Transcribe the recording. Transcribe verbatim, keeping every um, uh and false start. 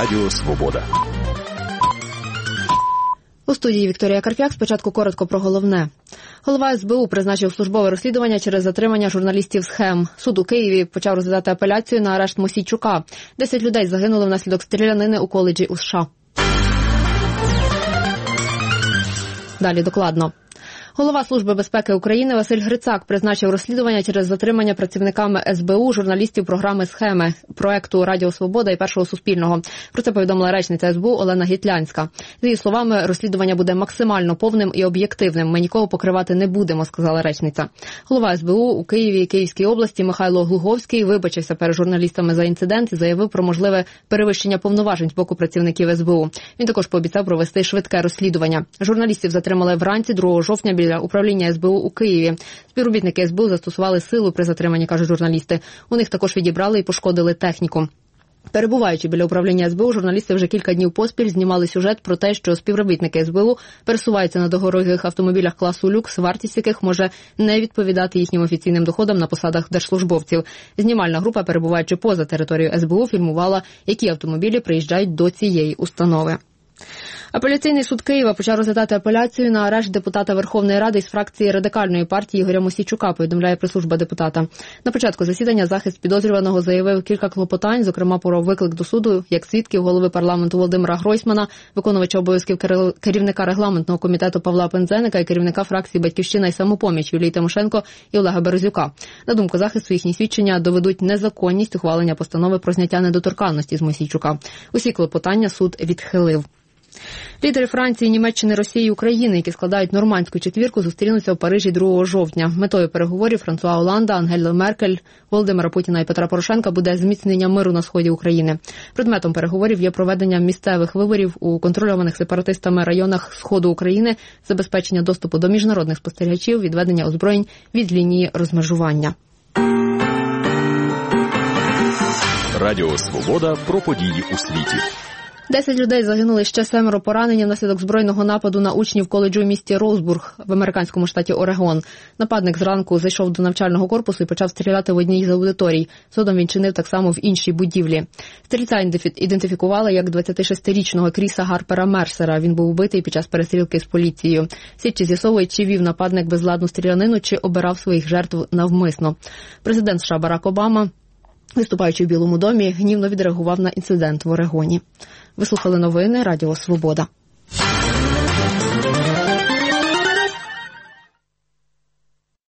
Радіо Свобода. У студії Вікторія Карп'як. Спочатку коротко про головне. Голова ес бе у призначив службове розслідування через затримання журналістів «Схем». Суд у Києві почав розглядати апеляцію на арешт Мосійчука. Десять людей загинули внаслідок стрілянини у коледжі у США. Далі докладно. Голова Служби безпеки України Василь Грицак призначив розслідування через затримання працівниками ес бе у журналістів програми «Схеми» проекту «Радіо Свобода» і «Першого Суспільного». Про це повідомила речниця ес бе у Олена Гітлянська. З її словами, розслідування буде максимально повним і об'єктивним. Ми нікого покривати не будемо, сказала речниця. Голова ес бе у у Києві і Київській області Михайло Глуговський вибачився перед журналістами за інцидент і заявив про можливе перевищення повноважень з боку працівників ес бе у. Він також пообіцяв провести швидке розслідування. Журналістів затримали вранці другого жовтня біля управління ес бе у у Києві. Співробітники ес бе у застосували силу при затриманні, кажуть журналісти. У них також відібрали і пошкодили техніку. Перебуваючи біля управління ес бе у, журналісти вже кілька днів поспіль знімали сюжет про те, що співробітники ес бе у пересуваються на дорогих автомобілях класу люкс, вартість яких може не відповідати їхнім офіційним доходам на посадах держслужбовців. Знімальна група, перебуваючи поза територією ес бе у, фільмувала, які автомобілі приїжджають до цієї установи. Апеляційний суд Києва почав розглядати апеляцію на арешт депутата Верховної Ради із фракції Радикальної партії Ігоря Мосійчука, повідомляє прес-служба депутата. На початку засідання захист підозрюваного заявив кілька клопотань, зокрема про виклик до суду як свідків голови парламенту Володимира Гройсмана, виконувача обов'язків керівника регламентного комітету Павла Пинзеника і керівника фракції «Батьківщина» і «Самопоміч» Юлії Тимошенко і Олега Березюка. На думку захисту, їхні свідчення доведуть незаконність ухвалення постанови про зняття недоторканності з Мосійчука. Усі клопотання суд відхилив. Лідери Франції, Німеччини, Росії і України, які складають нормандську четвірку, зустрінуться в Парижі другого жовтня. Метою переговорів Франсуа Олланда, Ангели Меркель, Володимира Путіна і Петра Порошенка буде зміцнення миру на сході України. Предметом переговорів є проведення місцевих виборів у контрольованих сепаратистами районах сходу України, забезпечення доступу до міжнародних спостерігачів, відведення озброєнь від лінії розмежування. Радіо Свобода про події у світі. Десять людей загинули, ще семеро поранені внаслідок збройного нападу на учнів коледжу в місті Роузбург в американському штаті Орегон. Нападник зранку зайшов до навчального корпусу і почав стріляти в одній з аудиторій. Згодом він чинив так само в іншій будівлі. Стрільця ідентифікували як двадцятишестирічного Кріса Гарпера Мерсера. Він був убитий під час перестрілки з поліцією. Слідчі з'ясовують, чи вів нападник безладну стрілянину, чи обирав своїх жертв навмисно. Президент США Барак Обама, виступаючи в Білому домі, гнівно відреагував на інцидент в Орегоні. Ви слухали новини Радіо Свобода.